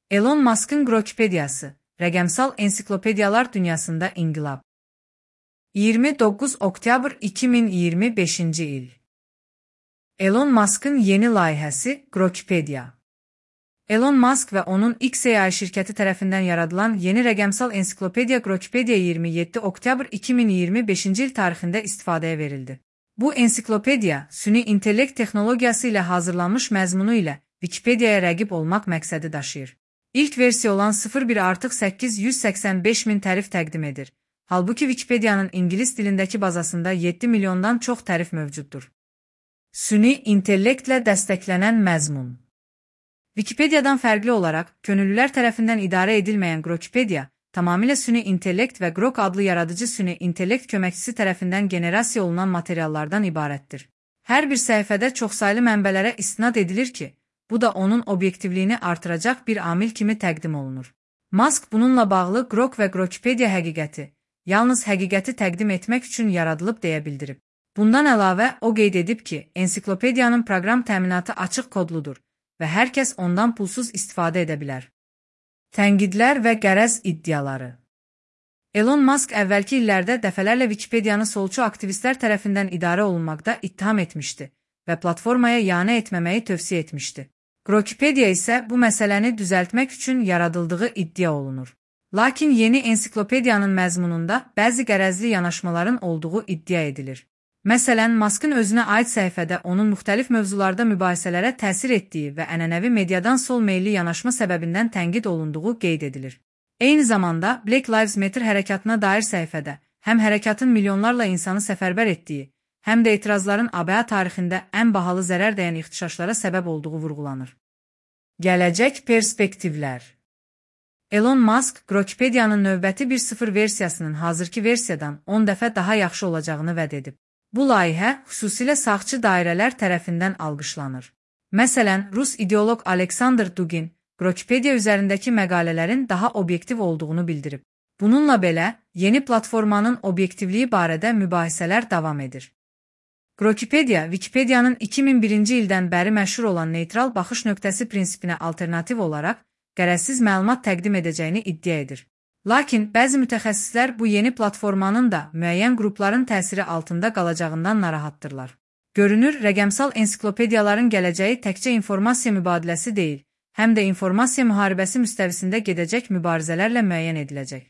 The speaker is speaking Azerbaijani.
Elon Musk'ın Grokipediyası, rəqəmsal ensiklopediyalar dünyasında inqilab. 29 oktyabr 2025-ci il. Elon Musk'ın yeni layihəsi Grokipediya. Elon Musk və onun XAI şirkəti tərəfindən yaradılan yeni rəqəmsal ensiklopediya Grokipediya 27 oktyabr 2025-ci il tarixində istifadəyə verildi. Bu ensiklopediya, süni intellekt texnologiyası ilə hazırlanmış məzmunu ilə Wikipediyaya rəqib olmaq məqsədi daşıyır. İlk versiya olan 01 tərif təqdim edir. Halbuki Wikipediyanın ingilis dilindəki bazasında 7 milyondan çox tərif mövcuddur. Süni intellektlə dəstəklənən məzmun. Wikipediyadan fərqli olaraq, könüllülər tərəfindən idarə edilməyən Grokipediya, tamamilə süni intellekt və Grok adlı yaradıcı süni intellekt köməkçisi tərəfindən generasiya olunan materiallardan ibarətdir. Hər bir səhifədə çoxsaylı mənbələrə istinad edilir ki, bu da onun obyektivliyini artıracaq bir amil kimi təqdim olunur. Musk bununla bağlı Grok və Grokipediya həqiqəti, yalnız həqiqəti təqdim etmək üçün yaradılıb deyə bildirib. Bundan əlavə, o qeyd edib ki, ensiklopediyanın proqram təminatı açıq kodludur və hər kəs ondan pulsuz istifadə edə bilər. Tənqidlər və qərəz iddiaları. Elon Musk əvvəlki illərdə dəfələrlə Wikipediyanı solçu aktivistlər tərəfindən idarə olunmaqda ittiham etmişdi və platformaya ianə etməməyi tövsiyə etmişdi. Grokipediya isə bu məsələni düzəltmək üçün yaradıldığı iddia olunur. Lakin yeni ensiklopediyanın məzmununda bəzi qərəzli yanaşmaların olduğu iddia edilir. Məsələn, Musk'ın özünə aid səhifədə onun müxtəlif mövzularda mübahisələrə təsir etdiyi və ənənəvi mediadan sol meylli yanaşma səbəbindən tənqid olunduğu qeyd edilir. Eyni zamanda, Black Lives Matter hərəkatına dair səhifədə həm hərəkatın milyonlarla insanı səfərbər etdiyi, həm də etirazların ABA tarixində ən bahalı zərər dəyən ixtişaşlara səbəb olduğu vurğulanır. Gələcək perspektivlər. Elon Musk, Grokipediyanın növbəti 1.0 versiyasının hazırki versiyadan 10 dəfə daha yaxşı olacağını vəd edib. Bu layihə xüsusilə sağçı dairələr tərəfindən alqışlanır. Məsələn, Rus ideoloq Aleksandr Dugin, Grokipediya üzərindəki məqalələrin daha obyektiv olduğunu bildirib. Bununla belə, yeni platformanın obyektivliyi barədə mübahisələr davam edir. Grokipediya, Wikipediyanın 2001-ci ildən bəri məşhur olan neytral baxış nöqtəsi prinsipinə alternativ olaraq qərəzsiz məlumat təqdim edəcəyini iddia edir. Lakin bəzi mütəxəssislər bu yeni platformanın da müəyyən qrupların təsiri altında qalacağından narahatdırlar. Görünür, rəqəmsal ensiklopediyaların gələcəyi təkcə informasiya mübadiləsi deyil, həm də informasiya müharibəsi müstəvisində gedəcək mübarizələrlə müəyyən ediləcək.